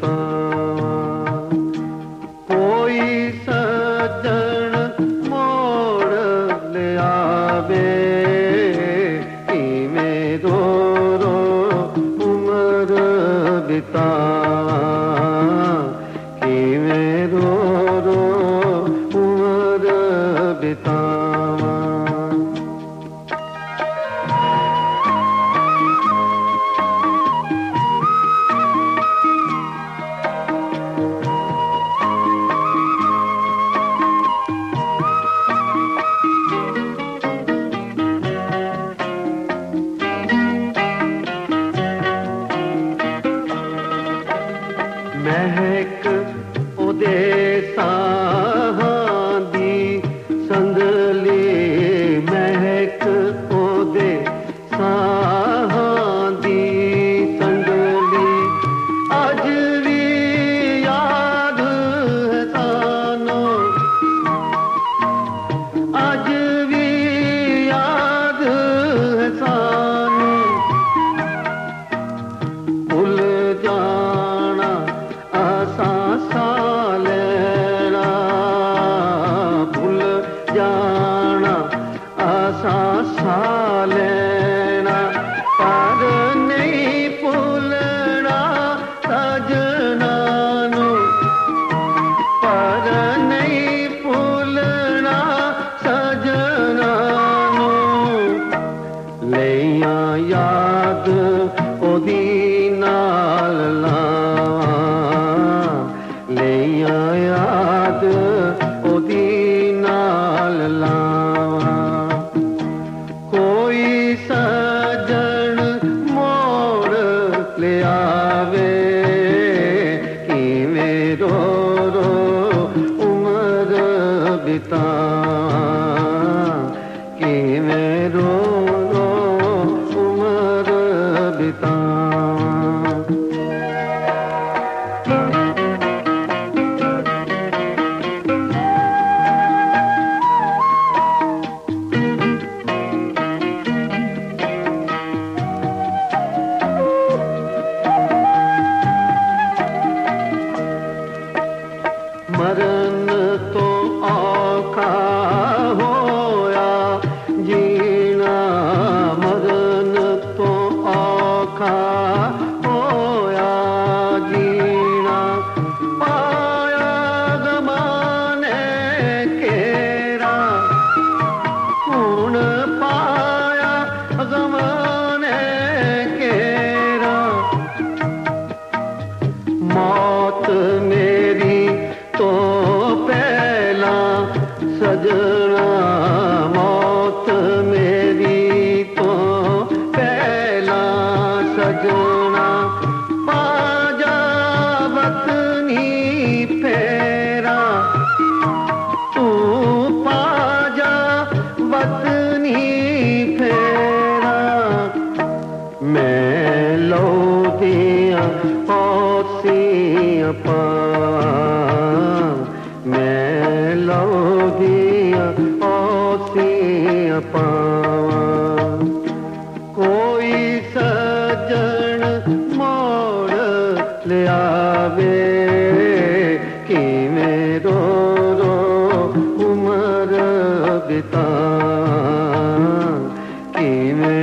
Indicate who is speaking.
Speaker 1: बितावां। कोई सज्जन मोड़ ले आवे, इवें रो रो उम्र बितावां, इवें रो रो उम्र बितावां। महक ओदे साहां दी संदली, महक ओदे साहां दी संदली, अज भी याद है सानू, अज भी याद है सानू। भुल जाना आसां सा लेना, भूल जाना आसां सा लेना, पर नहीं भूलना सजना नू, पर नहीं भूलना सजना नू। लैया याद ओदी नाल लावां, लैया याद ओदी नाल लावां। कोई सजन मोड़ ले आवे, इवें रो रो उम्र बितावां, इवें रो रो उम्र बितावां। मरन तो औखा होया जीना, मरन तो औखा होया जीना। पाया ज़माने केरा, हुण पाया ज़माने केरा। मौत मेरी तो पहला सजना, मौत मेरी तो पहला सजना। पाजा वतनी फेरा, तू पाजा वतनी फेरा। मैं लो दिया औसियां पावां, मैं लो दिया औसियां पावां। कोई सजन मोड़ ले आवे, किवें रो रो उम्र बितावां, किवें